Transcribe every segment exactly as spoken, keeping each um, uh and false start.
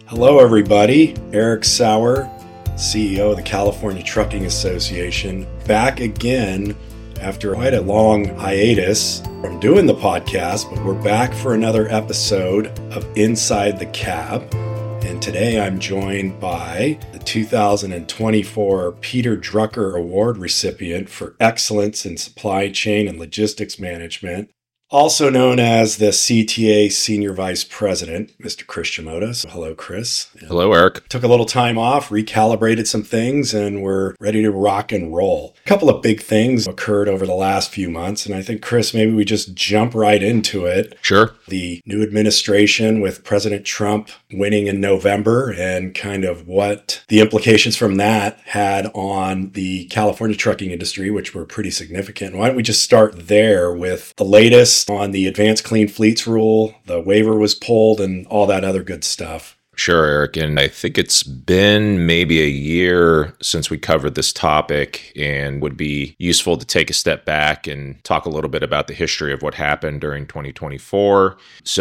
Hello, everybody. Eric Sauer, C E O of the California Trucking Association, back again after quite a long hiatus from doing the podcast, but we're back for another episode of Inside the Cab. And today I'm joined by the two thousand twenty-four Peter Drucker Award recipient for Excellence in Supply Chain and Logistics Management, also known as the C T A Senior Vice President, Mister Chris Shimoda. So hello, Chris. Hello, Eric. Took a little time off, recalibrated some things, and we're ready to rock and roll. A couple of big things occurred over the last few months, and I think, Chris, maybe we just jump right into it. Sure. The new administration with President Trump winning in November and kind of what the implications from that had on the California trucking industry, which were pretty significant. Why don't we just start there with the latest on the Advanced Clean Fleets rule, the waiver was pulled, and all that other good stuff. Sure, Eric. And I think it's been maybe a year since we covered this topic, and would be useful to take a step back and talk a little bit about the history of what happened during twenty twenty-four.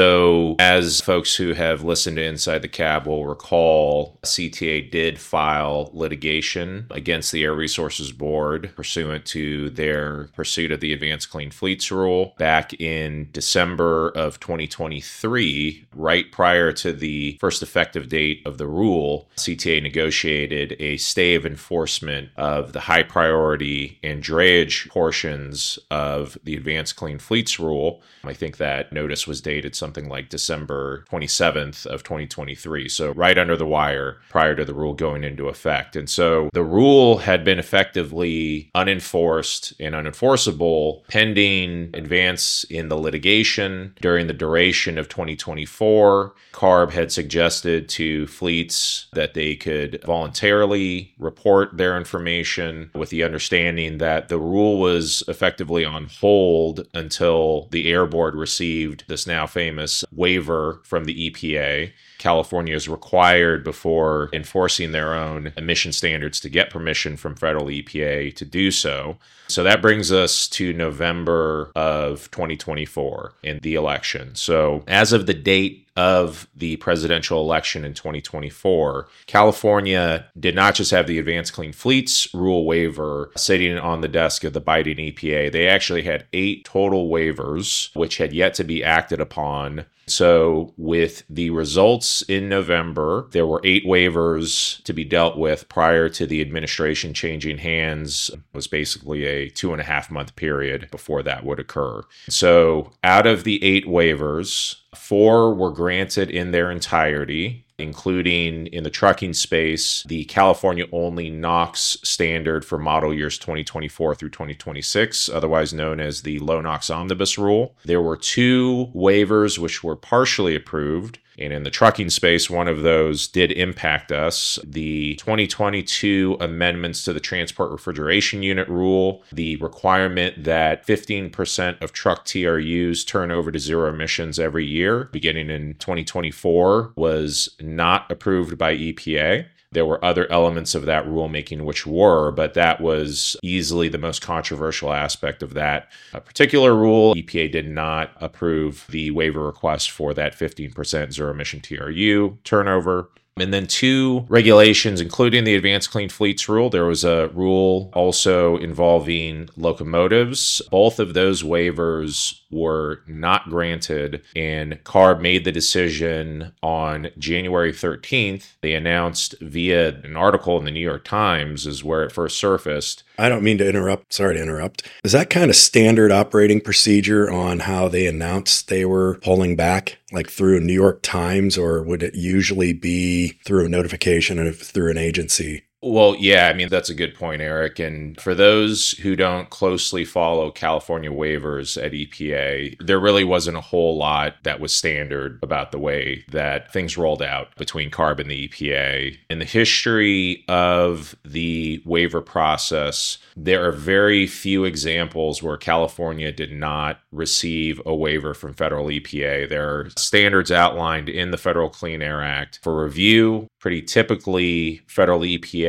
So as folks who have listened to Inside the Cab will recall, C T A did file litigation against the Air Resources Board pursuant to their pursuit of the Advanced Clean Fleets rule back in December of twenty twenty-three, right prior to the first effective date of the rule. C T A negotiated a stay of enforcement of the high priority and drayage portions of the Advanced Clean Fleets rule. I think that notice was dated something like December twenty-seventh of twenty twenty-three. So right under the wire prior to the rule going into effect. And so the rule had been effectively unenforced and unenforceable pending advance in the litigation. During the duration of twenty twenty-four, CARB had suggested to fleets that they could voluntarily report their information with the understanding that the rule was effectively on hold until the Air Board received this now famous waiver from the E P A. California is required before enforcing their own emission standards to get permission from federal E P A to do so. So that brings us to November of twenty twenty-four in the election. So as of the date of the presidential election in twenty twenty-four, California did not just have the Advanced Clean Fleets rule waiver sitting on the desk of the Biden E P A. They actually had eight total waivers, which had yet to be acted upon. So with the results in November, there were eight waivers to be dealt with prior to the administration changing hands. It was basically a two and a half month period before that would occur. So out of the eight waivers, four were granted in their entirety, including in the trucking space, the California-only NOx standard for model years twenty twenty-four through twenty twenty-six, otherwise known as the Low NOx Omnibus Rule. There were two waivers which were partially approved. And in the trucking space, one of those did impact us. The twenty twenty-two amendments to the Transport Refrigeration Unit Rule, the requirement that fifteen percent of truck T R Us turn over to zero emissions every year, beginning in twenty twenty-four, was not approved by E P A. There were other elements of that rulemaking which were, but that was easily the most controversial aspect of that particular rule. E P A did not approve the waiver request for that fifteen percent zero emission T R U turnover. And then two regulations, including the Advanced Clean Fleets rule. There was a rule also involving locomotives. Both of those waivers were not granted, and CARB made the decision on January thirteenth. They announced via an article in the New York Times is where it first surfaced. I don't mean to interrupt. Sorry to interrupt. Is that kind of standard operating procedure on how they announced they were pulling back, like through a New York Times, or would it usually be through a notification or through an agency? Well, yeah, I mean, that's a good point, Eric. And for those who don't closely follow California waivers at E P A, there really wasn't a whole lot that was standard about the way that things rolled out between CARB and the E P A. In the history of the waiver process, there are very few examples where California did not receive a waiver from federal E P A. There are standards outlined in the Federal Clean Air Act for review. Pretty typically, federal E P A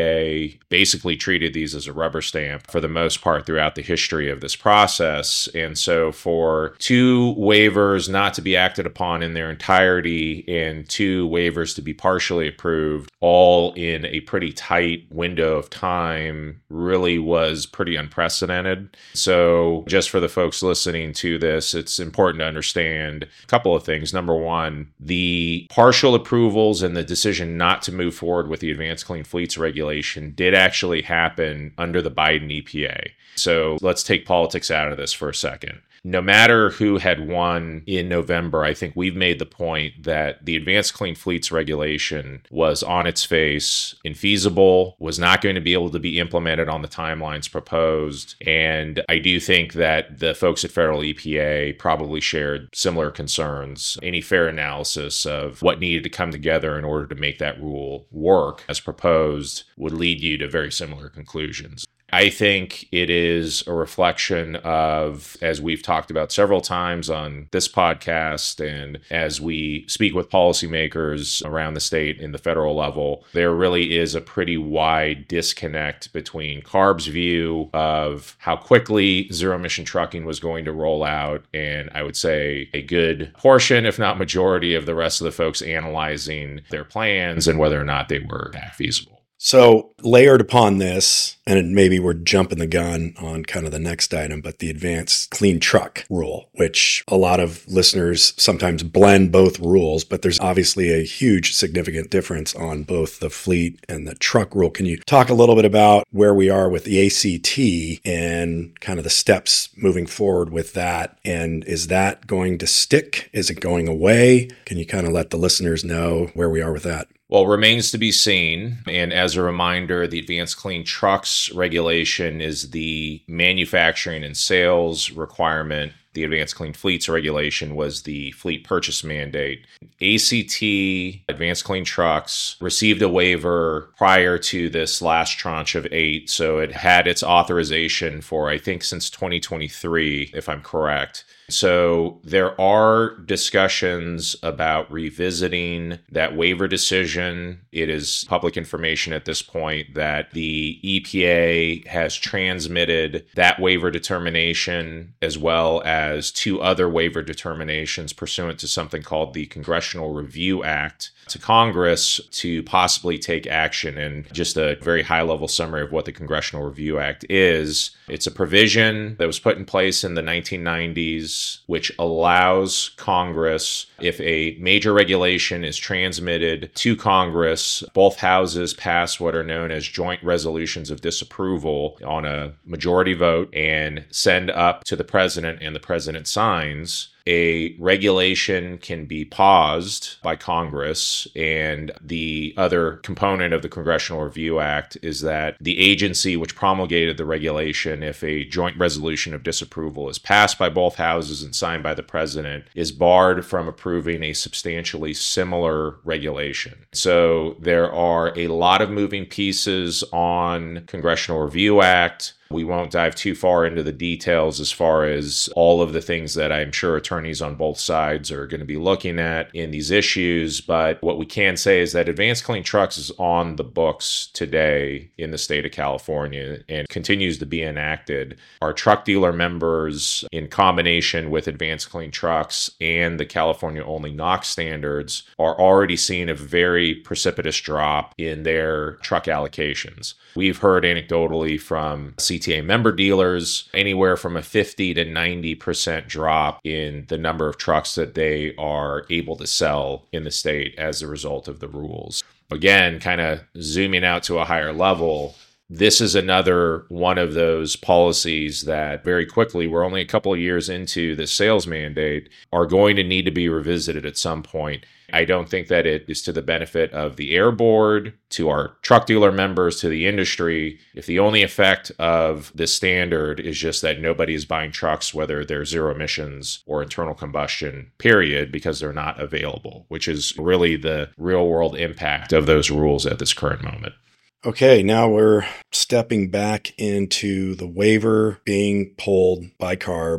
A basically treated these as a rubber stamp for the most part throughout the history of this process. And so for two waivers not to be acted upon in their entirety and two waivers to be partially approved, all in a pretty tight window of time, really was pretty unprecedented. So just for the folks listening to this, it's important to understand a couple of things. Number one, the partial approvals and the decision not to move forward with the Advanced Clean Fleets regulation did actually happen under the Biden E P A. So let's take politics out of this for a second. No matter who had won in November, I think we've made the point that the Advanced Clean Fleets regulation was on its face infeasible, was not going to be able to be implemented on the timelines proposed. And I do think that the folks at Federal E P A probably shared similar concerns. Any fair analysis of what needed to come together in order to make that rule work as proposed would lead you to very similar conclusions. I think it is a reflection of, as we've talked about several times on this podcast and as we speak with policymakers around the state and the federal level, there really is a pretty wide disconnect between C A R B's view of how quickly zero-emission trucking was going to roll out and I would say a good portion, if not majority, of the rest of the folks analyzing their plans and whether or not they were feasible. So layered upon this, and maybe we're jumping the gun on kind of the next item, but the Advanced Clean Truck rule, which a lot of listeners sometimes blend both rules, but there's obviously a huge significant difference on both the fleet and the truck rule. Can you talk a little bit about where we are with the A C T and kind of the steps moving forward with that? And is that going to stick? Is it going away? Can you kind of let the listeners know where we are with that? Well, remains to be seen. And as a reminder, the Advanced Clean Trucks regulation is the manufacturing and sales requirement. The Advanced Clean Fleets regulation was the fleet purchase mandate. A C T, Advanced Clean Trucks, received a waiver prior to this last tranche of eight. So it had its authorization for, I think, since twenty twenty-three, if I'm correct. So there are discussions about revisiting that waiver decision. It is public information at this point that the E P A has transmitted that waiver determination as well as two other waiver determinations pursuant to something called the Congressional Review Act to Congress to possibly take action. And just a very high-level summary of what the Congressional Review Act is. It's a provision that was put in place in the nineteen nineties, which allows Congress, if a major regulation is transmitted to Congress, both houses pass what are known as joint resolutions of disapproval on a majority vote and send up to the president, and the president signs. A regulation can be paused by Congress, and the other component of the Congressional Review Act is that the agency which promulgated the regulation, if a joint resolution of disapproval is passed by both houses and signed by the president, is barred from approving a substantially similar regulation. So there are a lot of moving pieces on Congressional Review Act. We won't dive too far into the details as far as all of the things that I'm sure attorneys on both sides are going to be looking at in these issues. But what we can say is that Advanced Clean Trucks is on the books today in the state of California and continues to be enacted. Our truck dealer members, in combination with Advanced Clean Trucks and the California-only NOx standards, are already seeing a very precipitous drop in their truck allocations. We've heard anecdotally from C T A member dealers anywhere from a fifty to ninety percent drop in the number of trucks that they are able to sell in the state as a result of the rules. Again, kind of zooming out to a higher level, this is another one of those policies that very quickly, we're only a couple of years into the sales mandate, are going to need to be revisited at some point. I don't think that it is to the benefit of the Air Board, to our truck dealer members, to the industry. If the only effect of this standard is just that nobody is buying trucks, whether they're zero emissions or internal combustion, period, because they're not available, which is really the real world impact of those rules at this current moment. Okay, now we're stepping back into the waiver being pulled by C A R B.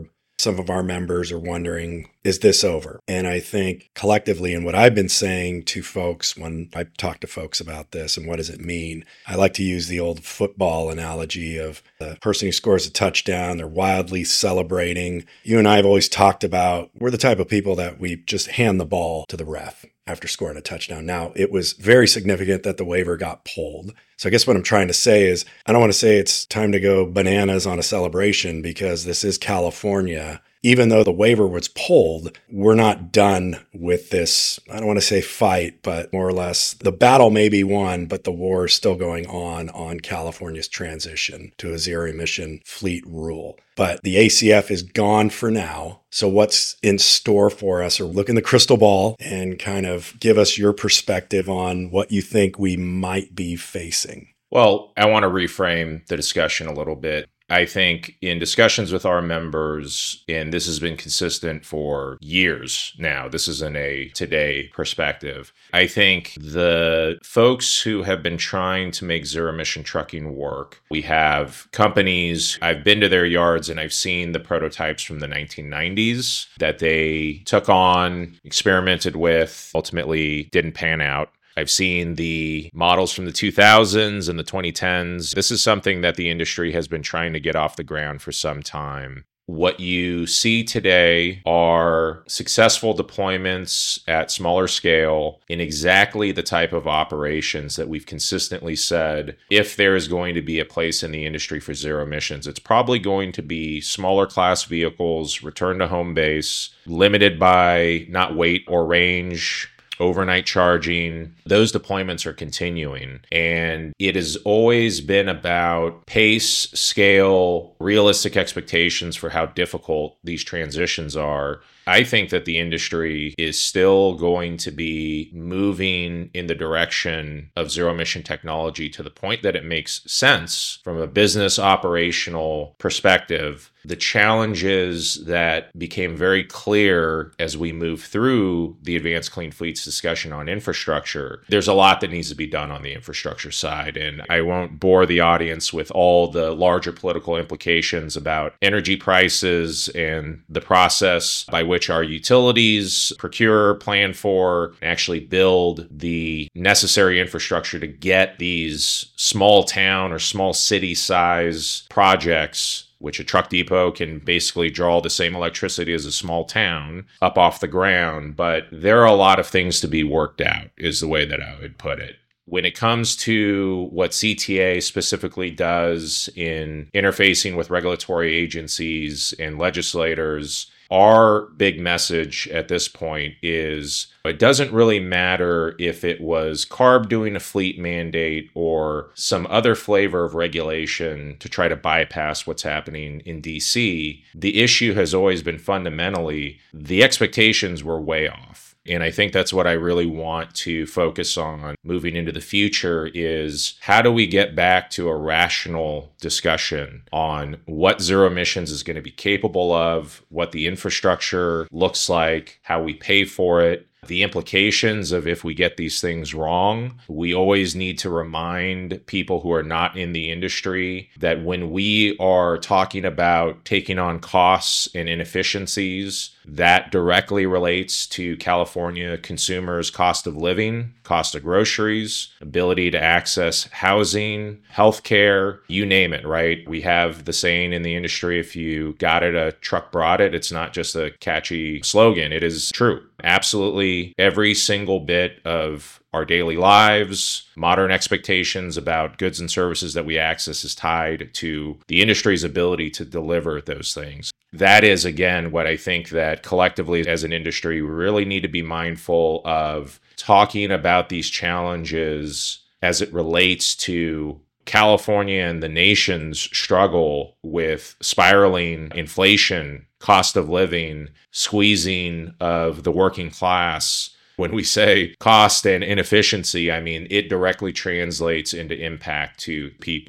some of our members are wondering, is this over? And I think collectively, and what I've been saying to folks when I talk to folks about this and what does it mean, I like to use the old football analogy of the person who scores a touchdown, they're wildly celebrating. You and I have always talked about, we're the type of people that we just hand the ball to the ref after scoring a touchdown. Now, it was very significant that the waiver got pulled. So I guess what I'm trying to say is, I don't want to say it's time to go bananas on a celebration because this is California. Even though the waiver was pulled, we're not done with this, I don't want to say fight, but more or less the battle may be won, but the war is still going on on California's transition to a zero emission fleet rule. But the A C F is gone for now. So what's in store for us? Or look in the crystal ball and kind of give us your perspective on what you think we might be facing. Well, I want to reframe the discussion a little bit. I think in discussions with our members, and this has been consistent for years now, this isn't a today perspective. I think the folks who have been trying to make zero emission trucking work, we have companies, I've been to their yards and I've seen the prototypes from the nineteen nineties that they took on, experimented with, ultimately didn't pan out. I've seen the models from the two thousands and the twenty tens. This is something that the industry has been trying to get off the ground for some time. What you see today are successful deployments at smaller scale in exactly the type of operations that we've consistently said, if there is going to be a place in the industry for zero emissions, it's probably going to be smaller class vehicles, return to home base, limited by not weight or range, overnight charging. Those deployments are continuing. And it has always been about pace, scale, realistic expectations for how difficult these transitions are. I think that the industry is still going to be moving in the direction of zero emission technology to the point that it makes sense from a business operational perspective. The challenges that became very clear as we move through the Advanced Clean Fleets discussion on infrastructure, there's a lot that needs to be done on the infrastructure side. And I won't bore the audience with all the larger political implications about energy prices and the process by which our utilities procure, plan for, and actually build the necessary infrastructure to get these small town or small city size projects, which a truck depot can basically draw the same electricity as a small town, up off the ground. But there are a lot of things to be worked out, is the way that I would put it. When it comes to what C T A specifically does in interfacing with regulatory agencies and legislators, our big message at this point is it doesn't really matter if it was CARB doing a fleet mandate or some other flavor of regulation to try to bypass what's happening in D C. The issue has always been fundamentally the expectations were way off. And I think that's what I really want to focus on moving into the future is how do we get back to a rational discussion on what zero emissions is going to be capable of, what the infrastructure looks like, how we pay for it, the implications of if we get these things wrong. We always need to remind people who are not in the industry that when we are talking about taking on costs and inefficiencies, that directly relates to California consumers' cost of living, cost of groceries, ability to access housing, healthcare, you name it, right? We have the saying in the industry, if you got it, a truck brought it. It's not just a catchy slogan. It is true. Absolutely every single bit of our daily lives, modern expectations about goods and services that we access is tied to the industry's ability to deliver those things. That is, again, what I think that collectively as an industry, we really need to be mindful of talking about these challenges as it relates to California and the nation's struggle with spiraling inflation, cost of living, squeezing of the working class. When we say cost and inefficiency, I mean, it directly translates into impact to people.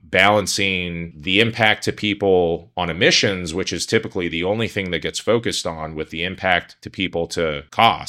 Balancing the impact to people on emissions, which is typically the only thing that gets focused on, with the impact to people to cost.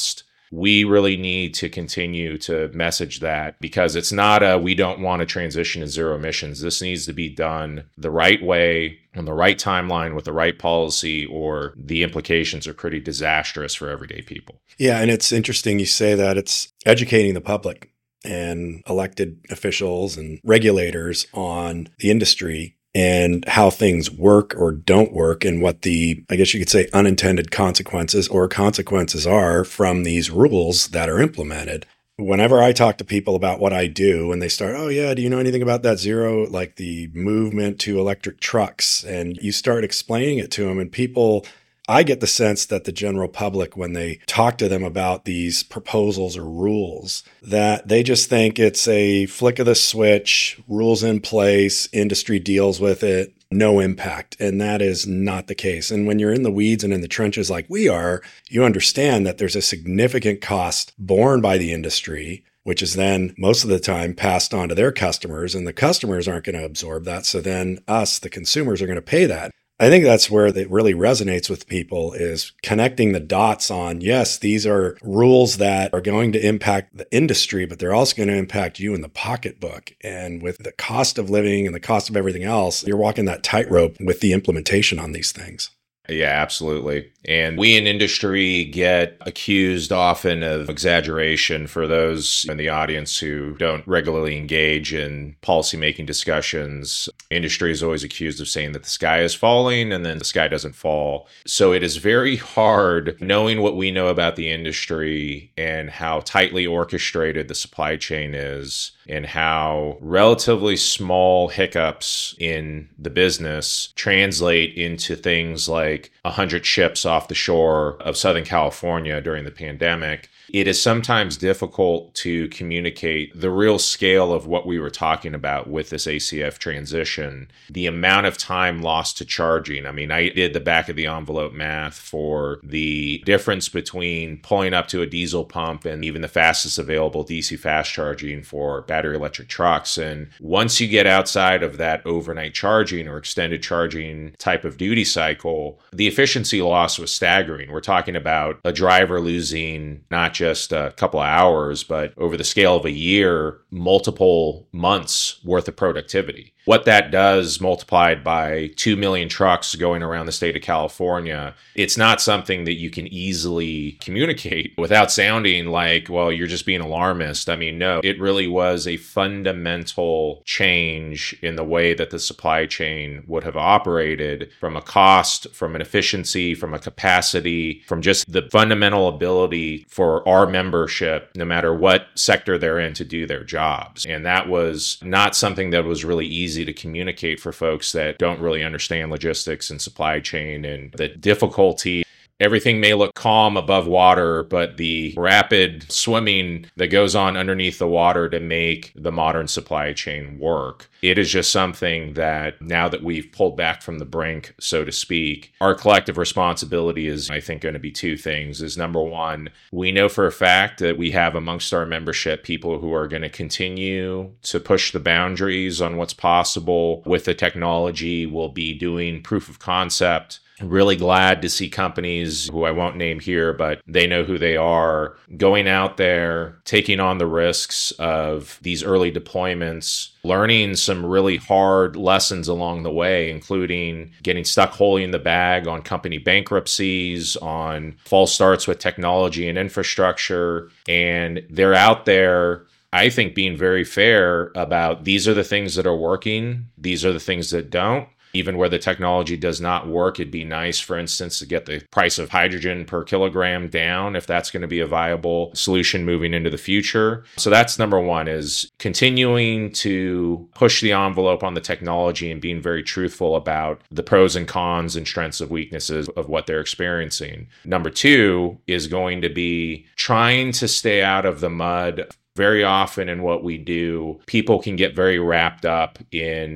we really need to continue to message that, because it's not a, we don't want to transition to zero emissions. This needs to be done the right way, on the right timeline, with the right policy, or the implications are pretty disastrous for everyday people. Yeah, and it's interesting you say that. It's educating the public and elected officials and regulators on the industry and how things work or don't work, and what the, I guess you could say, unintended consequences or consequences are from these rules that are implemented. Whenever I talk to people about what I do, and they start, oh yeah, do you know anything about that zero, like the movement to electric trucks? And you start explaining it to them, and people, I get the sense that the general public, when they talk to them about these proposals or rules, that they just think it's a flick of the switch, rules in place, industry deals with it, no impact. And that is not the case. And when you're in the weeds and in the trenches like we are, you understand that there's a significant cost borne by the industry, which is then most of the time passed on to their customers, and the customers aren't going to absorb that. So then us, the consumers, are going to pay that. I think that's where it really resonates with people, is connecting the dots on, yes, these are rules that are going to impact the industry, but they're also going to impact you in the pocketbook. And with the cost of living and the cost of everything else, you're walking that tightrope with the implementation on these things. Yeah, absolutely. And we in industry get accused often of exaggeration. For those in the audience who don't regularly engage in policymaking discussions, industry is always accused of saying that the sky is falling and then the sky doesn't fall. So it is very hard, knowing what we know about the industry and how tightly orchestrated the supply chain is, and how relatively small hiccups in the business translate into things like one hundred ships off the shore of Southern California during the pandemic. It is sometimes difficult to communicate the real scale of what we were talking about with this A C F transition, the amount of time lost to charging. I mean, I did the back of the envelope math for the difference between pulling up to a diesel pump and even the fastest available D C fast charging for battery electric trucks. And once you get outside of that overnight charging or extended charging type of duty cycle, the efficiency loss was staggering. We're talking about a driver losing not just a couple of hours, but over the scale of a year, multiple months worth of productivity. What that does, multiplied by two million trucks going around the state of California, it's not something that you can easily communicate without sounding like, well, you're just being alarmist. I mean, no, it really was a fundamental change in the way that the supply chain would have operated, from a cost, from an efficiency, from a capacity, from just the fundamental ability for our membership, no matter what sector they're in, to do their jobs. And that was not something that was really easy to communicate for folks that don't really understand logistics and supply chain, and the difficulty. Everything may look calm above water, but the rapid swimming that goes on underneath the water to make the modern supply chain work. It is just something that, now that we've pulled back from the brink, so to speak, our collective responsibility is, I think, going to be two things. Is number one, we know for a fact that we have amongst our membership people who are going to continue to push the boundaries on what's possible with the technology. We'll be doing proof of concept. Really glad to see companies who I won't name here, but they know who they are, going out there, taking on the risks of these early deployments, learning some really hard lessons along the way, including getting stuck holding the bag on company bankruptcies, on false starts with technology and infrastructure. And they're out there, I think, being very fair about, these are the things that are working, these are the things that don't. Even where the technology does not work, it'd be nice, for instance, to get the price of hydrogen per kilogram down, if that's going to be a viable solution moving into the future. So that's number one, is continuing to push the envelope on the technology and being very truthful about the pros and cons and strengths and weaknesses of what they're experiencing. Number two is going to be trying to stay out of the mud. Very often in what we do, people can get very wrapped up in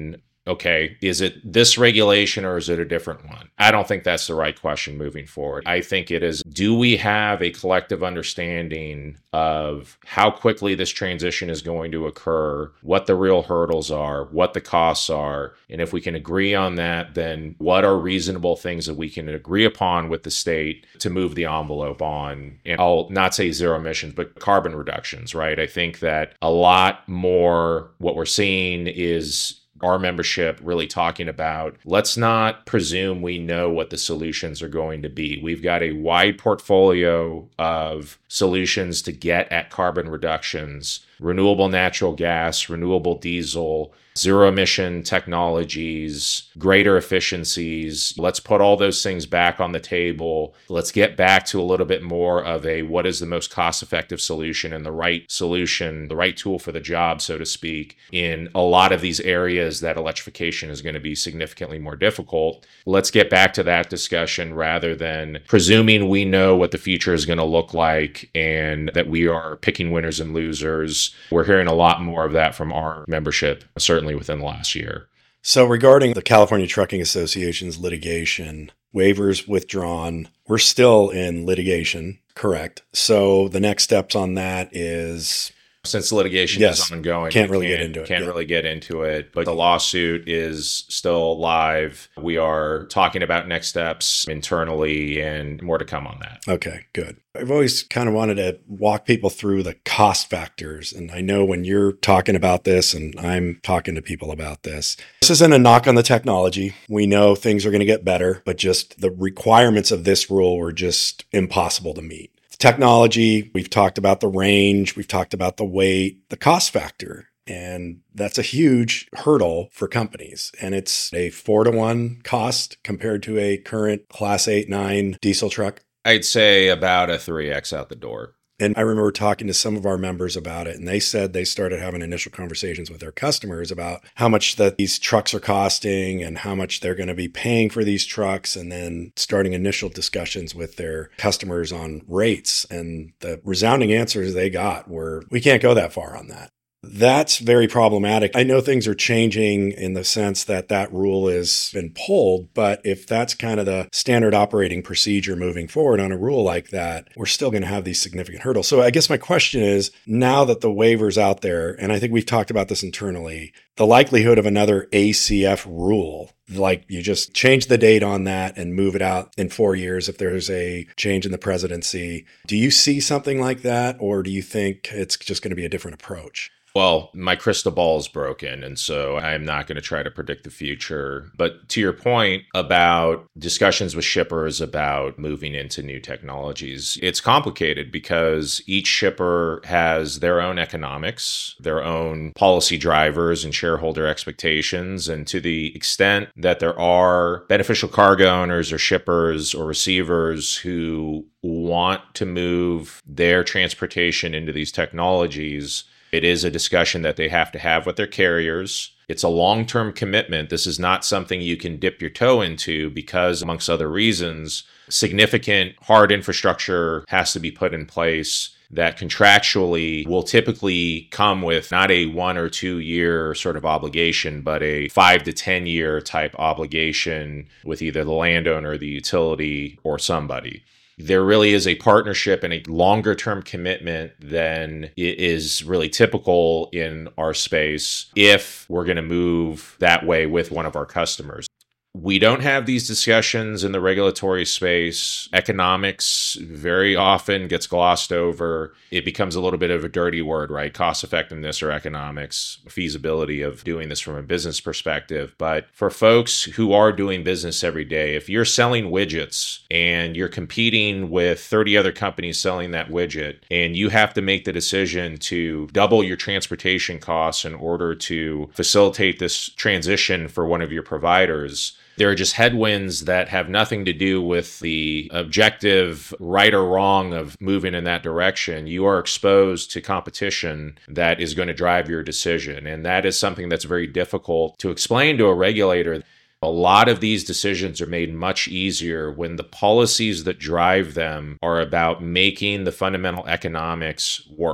okay, is it this regulation or is it a different one? I don't think that's the right question moving forward. I think it is, do we have a collective understanding of how quickly this transition is going to occur, what the real hurdles are, what the costs are, and if we can agree on that, then what are reasonable things that we can agree upon with the state to move the envelope on, and I'll not say zero emissions, but carbon reductions, right? I think that a lot more what we're seeing is our membership really talking about, let's not presume we know what the solutions are going to be. We've got a wide portfolio of solutions to get at carbon reductions, renewable natural gas, renewable diesel, zero emission technologies, greater efficiencies. Let's put all those things back on the table. Let's get back to a little bit more of a what is the most cost effective solution and the right solution, the right tool for the job, so to speak, in a lot of these areas that electrification is going to be significantly more difficult. Let's get back to that discussion rather than presuming we know what the future is going to look like and that we are picking winners and losers. We're hearing a lot more of that from our membership, certainly within the last year. So regarding the California Trucking Association's litigation, waivers withdrawn, we're still in litigation, correct? So the next steps on that is... Since the litigation yes, is ongoing, can't really can't, get into it. Can't yeah. really get into it, but the lawsuit is still live. We are talking about next steps internally and more to come on that. Okay, good. I've always kind of wanted to walk people through the cost factors. And I know when you're talking about this and I'm talking to people about this, this isn't a knock on the technology. We know things are going to get better, but just the requirements of this rule were just impossible to meet. Technology, we've talked about the range, we've talked about the weight, the cost factor, and that's a huge hurdle for companies. And it's a four to one cost compared to a current class eight, nine diesel truck. I'd say about a three X out the door. And I remember talking to some of our members about it, and they said they started having initial conversations with their customers about how much that these trucks are costing and how much they're going to be paying for these trucks, and then starting initial discussions with their customers on rates. And the resounding answers they got were, we can't go that far on that. That's very problematic. I know things are changing in the sense that that rule has been pulled, but if that's kind of the standard operating procedure moving forward on a rule like that, we're still going to have these significant hurdles. So I guess my question is, now that the waiver's out there, and I think we've talked about this internally, the likelihood of another A C F rule, like you just change the date on that and move it out in four years if there's a change in the presidency. Do you see something like that, or do you think it's just going to be a different approach? Well, my crystal ball is broken, and so I'm not going to try to predict the future. But to your point about discussions with shippers about moving into new technologies, it's complicated because each shipper has their own economics, their own policy drivers and shareholder expectations. And to the extent that there are beneficial cargo owners or shippers or receivers who want to move their transportation into these technologies, it is a discussion that they have to have with their carriers. It's a long-term commitment. This is not something you can dip your toe into because, amongst other reasons, significant hard infrastructure has to be put in place that contractually will typically come with not a one or two year sort of obligation, but a five to ten year type obligation with either the landowner, the utility, or somebody. There really is a partnership and a longer term commitment than is really typical in our space if we're going to move that way with one of our customers. We don't have these discussions in the regulatory space. Economics very often gets glossed over. It becomes a little bit of a dirty word, right? Cost effectiveness or economics, feasibility of doing this from a business perspective. But for folks who are doing business every day, if you're selling widgets and you're competing with thirty other companies selling that widget, and you have to make the decision to double your transportation costs in order to facilitate this transition for one of your providers, there are just headwinds that have nothing to do with the objective right or wrong of moving in that direction. You are exposed to competition that is going to drive your decision. And that is something that's very difficult to explain to a regulator. A lot of these decisions are made much easier when the policies that drive them are about making the fundamental economics work.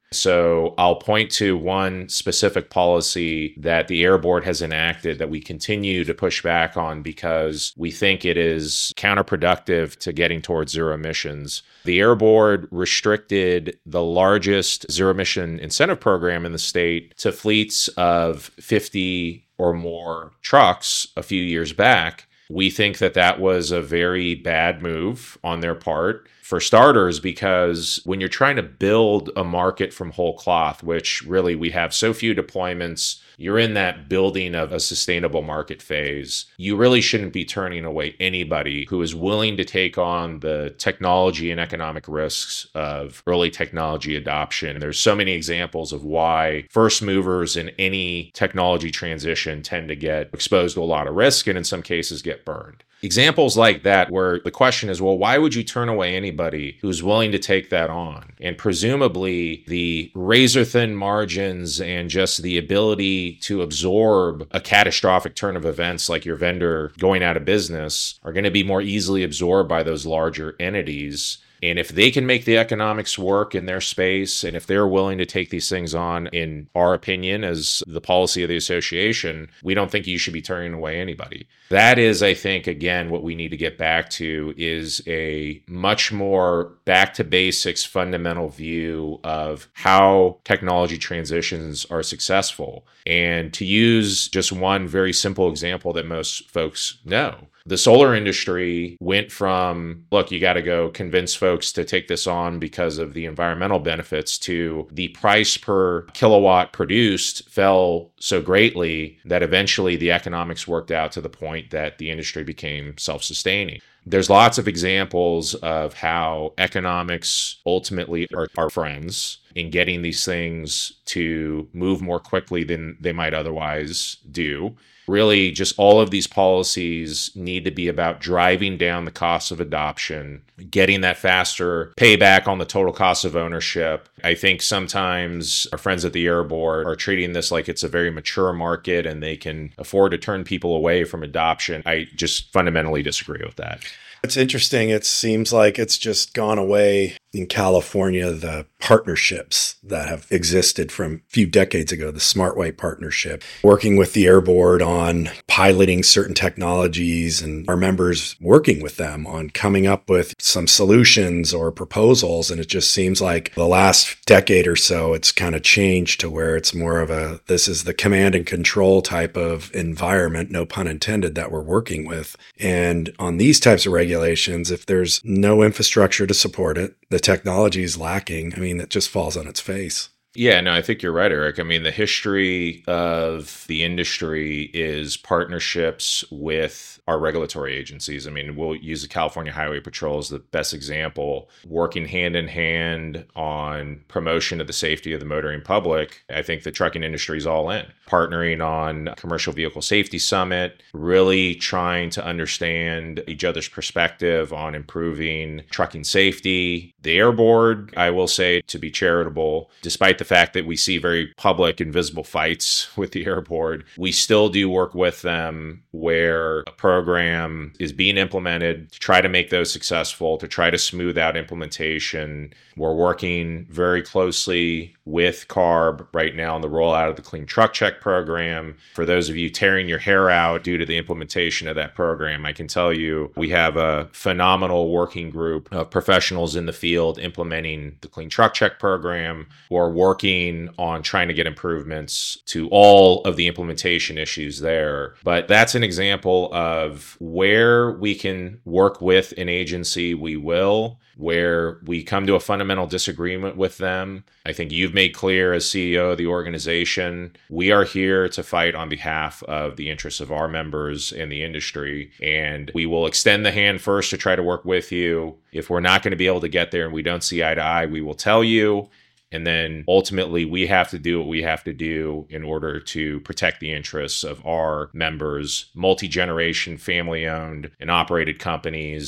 So I'll point to one specific policy that the Air Board has enacted that we continue to push back on because we think it is counterproductive to getting towards zero emissions. The Air Board restricted the largest zero emission incentive program in the state to fleets of fifty or more trucks a few years back. We think that that was a very bad move on their part. For starters, because when you're trying to build a market from whole cloth, which really we have so few deployments, you're in that building of a sustainable market phase. You really shouldn't be turning away anybody who is willing to take on the technology and economic risks of early technology adoption. There's so many examples of why first movers in any technology transition tend to get exposed to a lot of risk and in some cases get burned. Examples like that where the question is, well, why would you turn away anybody who's willing to take that on? And presumably the razor thin margins and just the ability to absorb a catastrophic turn of events like your vendor going out of business are going to be more easily absorbed by those larger entities. And if they can make the economics work in their space, and if they're willing to take these things on, in our opinion, as the policy of the association, we don't think you should be turning away anybody. That is, I think, again, what we need to get back to is a much more back to basics, fundamental view of how technology transitions are successful. And to use just one very simple example that most folks know, the solar industry went from, look, you got to go convince folks to take this on because of the environmental benefits, to the price per kilowatt produced fell so greatly that eventually the economics worked out to the point that the industry became self-sustaining. There's lots of examples of how economics ultimately are our friends in getting these things to move more quickly than they might otherwise do. Really, just all of these policies need to be about driving down the cost of adoption, getting that faster payback on the total cost of ownership. I think sometimes our friends at the Air Board are treating this like it's a very mature market and they can afford to turn people away from adoption. I just fundamentally disagree with that. It's interesting. It seems like it's just gone away in California, the partnerships that have existed from a few decades ago, the SmartWay partnership, working with the Air Board on piloting certain technologies and our members working with them on coming up with some solutions or proposals. And it just seems like the last decade or so, it's kind of changed to where it's more of a, this is the command and control type of environment, no pun intended, that we're working with. And on these types of regulations, if there's no infrastructure to support it, the technology is lacking, I mean, it just falls on its face. Yeah, no, I think you're right, Eric. I mean, the history of the industry is partnerships with our regulatory agencies. I mean, we'll use the California Highway Patrol as the best example, working hand in hand on promotion of the safety of the motoring public. I think the trucking industry is all in, partnering on Commercial Vehicle Safety Summit, really trying to understand each other's perspective on improving trucking safety. The Air Board, I will say, to be charitable, despite the fact that we see very public and visible fights with the Air Board, we still do work with them where a program is being implemented to try to make those successful, to try to smooth out implementation. We're working very closely with CARB right now on the rollout of the Clean Truck Check program. For those of you tearing your hair out due to the implementation of that program, I can tell you we have a phenomenal working group of professionals in the field implementing the Clean Truck Check program, who are working on trying to get improvements to all of the implementation issues there. But that's an example of where we can work with an agency, we will. Where we come to a fundamental disagreement with them, I think you've made clear as C E O of the organization, we are here to fight on behalf of the interests of our members in the industry. And we will extend the hand first to try to work with you. If we're not going to be able to get there and we don't see eye to eye, we will tell you. And then ultimately, we have to do what we have to do in order to protect the interests of our members, multi-generation, family-owned and operated companies,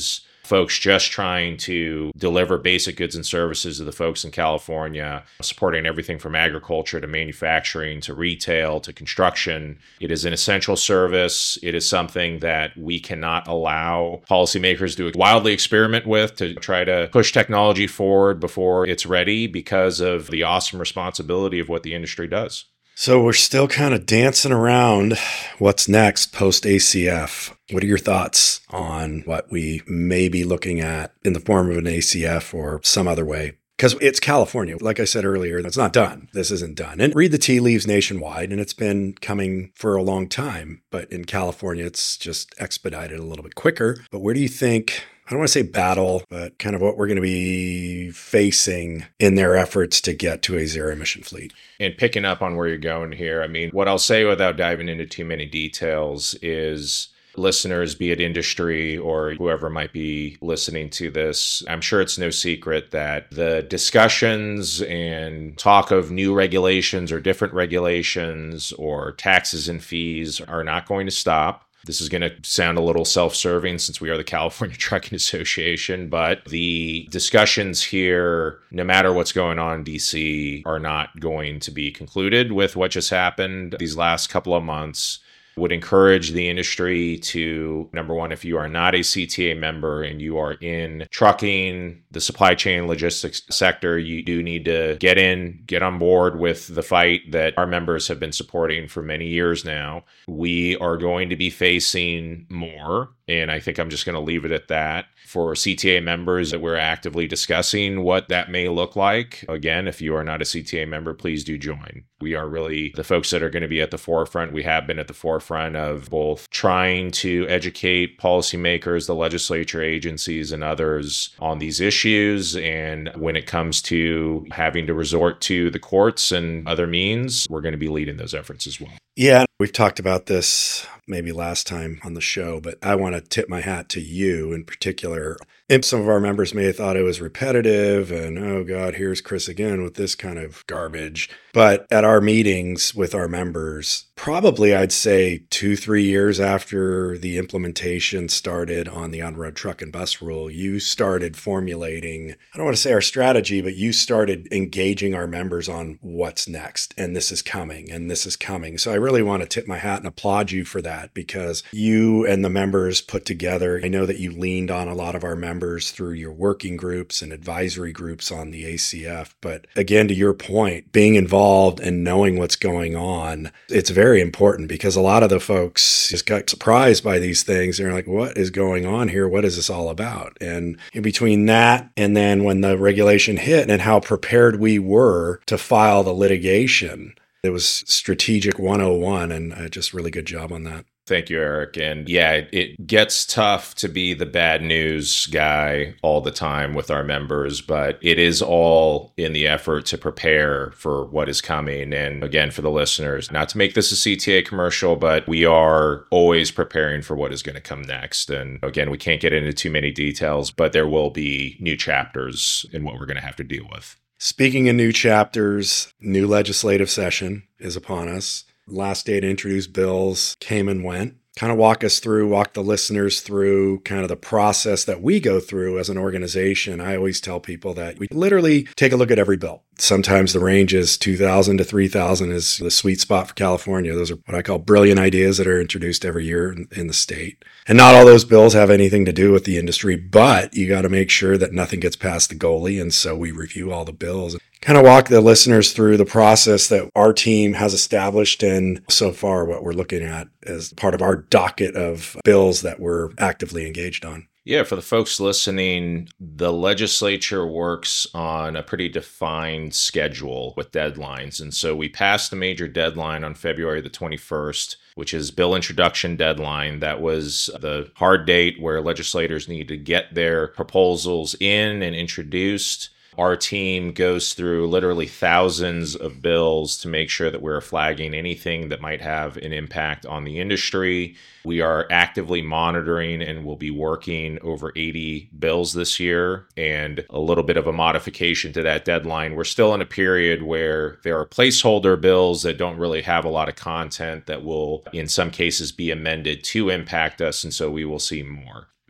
folks just trying to deliver basic goods and services to the folks in California, supporting everything from agriculture to manufacturing to retail to construction. It is an essential service. It is something that we cannot allow policymakers to wildly experiment with to try to push technology forward before it's ready because of the awesome responsibility of what the industry does. So we're still kind of dancing around what's next post A C F. What are your thoughts on what we may be looking at in the form of an A C F or some other way? Because it's California. Like I said earlier, it's not done. This isn't done. And read the tea leaves nationwide, and it's been coming for a long time. But in California, it's just expedited a little bit quicker. But where do you think, I don't want to say battle, but kind of what we're going to be facing in their efforts to get to a zero emission fleet? And picking up on where you're going here, I mean, what I'll say without diving into too many details is, listeners, be it industry or whoever might be listening to this, I'm sure it's no secret that the discussions and talk of new regulations or different regulations or taxes and fees are not going to stop. This is going to sound a little self-serving since we are the California Trucking Association, but the discussions here, no matter what's going on in D C, are not going to be concluded with what just happened these last couple of months. Would encourage the industry to, number one, if you are not a C T A member and you are in trucking, the supply chain logistics sector, you do need to get in, get on board with the fight that our members have been supporting for many years now. We are going to be facing more, and I think I'm just going to leave it at that. For C T A members, that we're actively discussing what that may look like. Again, if you are not a C T A member, please do join. We are really the folks that are going to be at the forefront. We have been at the forefront of both trying to educate policymakers, the legislature, agencies, and others on these issues. And when it comes to having to resort to the courts and other means, we're going to be leading those efforts as well. Yeah, we've talked about this maybe last time on the show, but I want to tip my hat to you in particular. And some of our members may have thought it was repetitive and, oh God, here's Chris again with this kind of garbage. But at our meetings with our members, probably I'd say two, three years after the implementation started on the on-road truck and bus rule, you started formulating, I don't want to say our strategy, but you started engaging our members on what's next. And this is coming and this is coming. So I really want to tip my hat and applaud you for that, because you and the members put together, I know that you leaned on a lot of our members through your working groups and advisory groups on the A C F. But again, to your point, being involved and knowing what's going on, it's very important, because a lot of the folks just got surprised by these things. They're like, what is going on here? What is this all about? And in between that and then when the regulation hit and how prepared we were to file the litigation, it was strategic one oh one, and uh, just really good job on that. Thank you, Eric. And yeah, it gets tough to be the bad news guy all the time with our members, but it is all in the effort to prepare for what is coming. And again, for the listeners, not to make this a C T A commercial, but we are always preparing for what is going to come next. And again, we can't get into too many details, but there will be new chapters in what we're going to have to deal with. Speaking of new chapters, new legislative session is upon us. Last day to introduce bills came and went. Kind of walk us through, walk the listeners through kind of the process that we go through as an organization. I always tell people that we literally take a look at every bill. Sometimes the range is two thousand to three thousand is the sweet spot for California. Those are what I call brilliant ideas that are introduced every year in, in the state. And not all those bills have anything to do with the industry, but you got to make sure that nothing gets past the goalie. And so we review all the bills. Kind of walk the listeners through the process that our team has established, and so far what we're looking at as part of our docket of bills that we're actively engaged on. Yeah, for the folks listening, the legislature works on a pretty defined schedule with deadlines. And so we passed the major deadline on February the twenty-first, which is bill introduction deadline. That was the hard date where legislators need to get their proposals in and introduced. Our team goes through literally thousands of bills to make sure that we're flagging anything that might have an impact on the industry. We are actively monitoring and will be working over eighty bills this year, and a little bit of a modification to that deadline. We're still in a period where there are placeholder bills that don't really have a lot of content that will, in some cases, be amended to impact us, and so we will see more.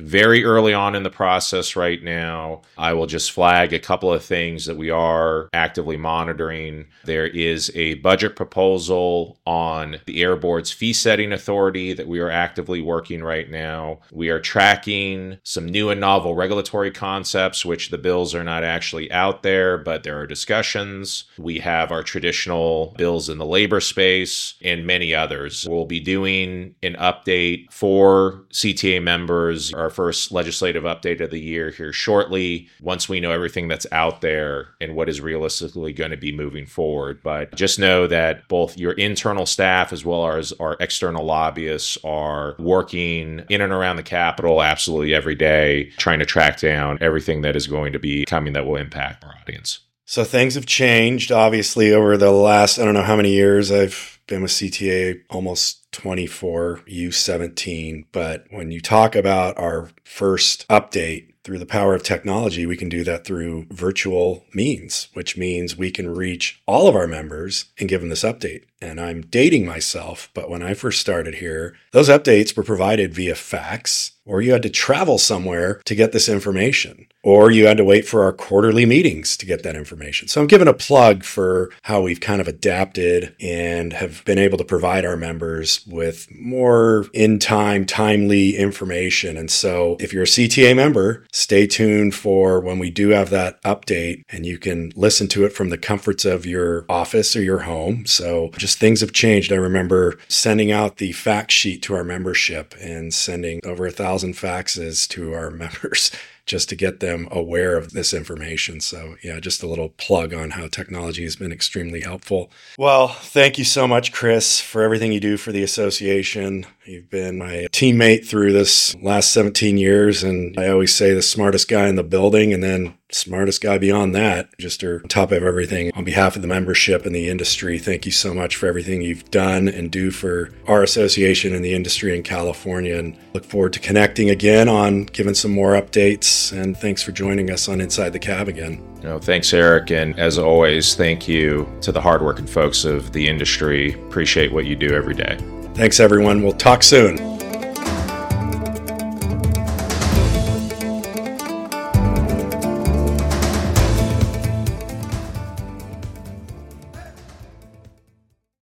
very early on in the process right now. I will just flag a couple of things that we are actively monitoring. There is a budget proposal on the Air Board's fee setting authority that we are actively working right now. We are tracking some new and novel regulatory concepts, which the bills are not actually out there, but there are discussions. We have our traditional bills in the labor space and many others. We'll be doing an update for C T A members, our first legislative update of the year here shortly, once we know everything that's out there and what is realistically going to be moving forward. But just know that both your internal staff as well as our external lobbyists are working in and around the Capitol absolutely every day, trying to track down everything that is going to be coming that will impact our audience. So things have changed, obviously, over the last, I don't know how many years. I've been with C T A almost twenty-four, you seventeen. But when you talk about our first update, through the power of technology, we can do that through virtual means, which means we can reach all of our members and give them this update. And I'm dating myself, but when I first started here, those updates were provided via fax, or you had to travel somewhere to get this information, or you had to wait for our quarterly meetings to get that information. So I'm giving a plug for how we've kind of adapted and have been able to provide our members with more in-time, timely information. And so if you're a C T A member, stay tuned for when we do have that update, and you can listen to it from the comforts of your office or your home. So just things have changed. I remember sending out the fact sheet to our membership and sending over a thousand faxes to our members just to get them aware of this information. So yeah, just a little plug on how technology has been extremely helpful. Well, thank you so much, Chris, for everything you do for the association. You've been my teammate through this last seventeen years, and I always say the smartest guy in the building, and then smartest guy beyond that, just are on top of everything. On behalf of the membership and the industry, thank you so much for everything you've done and do for our association and the industry in California, and look forward to connecting again on giving some more updates. And thanks for joining us on Inside the Cab again. No, thanks, Eric. And as always, thank you to the hardworking folks of the industry. Appreciate what you do every day. Thanks, everyone. We'll talk soon.